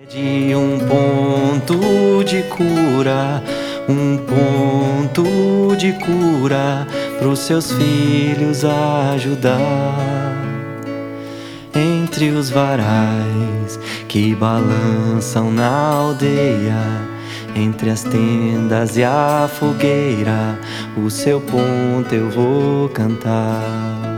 De um ponto de cura, um ponto de cura pros seus filhos ajudar. Entre os varais que balançam na aldeia, entre as tendas e a fogueira, o seu ponto eu vou cantar.